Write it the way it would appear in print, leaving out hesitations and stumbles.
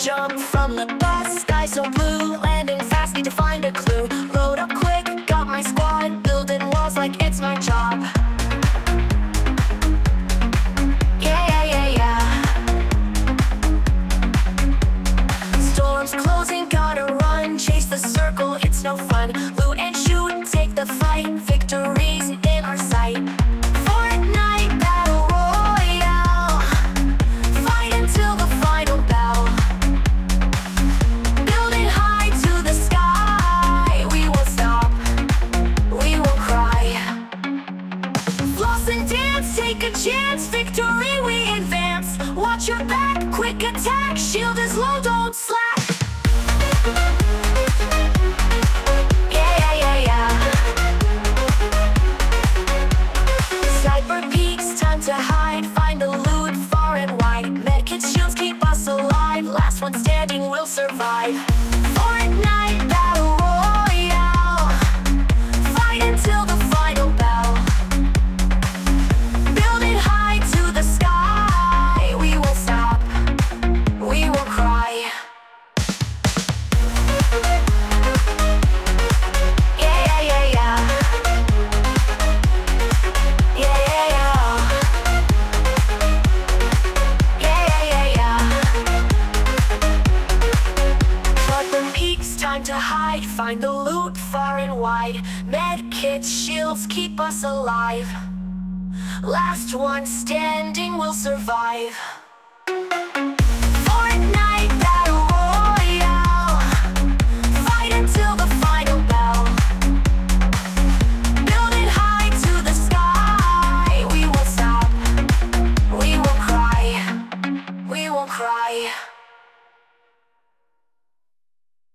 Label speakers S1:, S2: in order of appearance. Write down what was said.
S1: Jump from the bus, sky so blue. Landing fast, need to find a clue. Load up quick, got my squad. Building walls like it's my job. Yeah, yeah, yeah, yeah. Storm's closing, gotta run. Chase the circle, it's no fun. Loot and shoot, take the fight. Victory's in our sight. Fortnite Battle Royale. Fight until the final bell. Building high to the sky. We won't stop, we won't cry. Floss and dance, take a chance. Victory we advance. Watch your back, quick attack. Shield is low, don't slack. Yeah, yeah, yeah, yeah. Sniper peeks, time to hide. Find the loot far and wide. Medkit shields keep us alive. Last one standing will survive. Fortnite Battle Royale. Fight until the final bell. Building high to the sky. We won't stop, we won't cry. Yeah, yeah, yeah, yeah. Yeah, yeah, yeah. Yeah, yeah, yeah, yeah. Sniper peeks, time to hide. Find the loot far and wide. Medkit shields keep us alive. Last one standing will survive.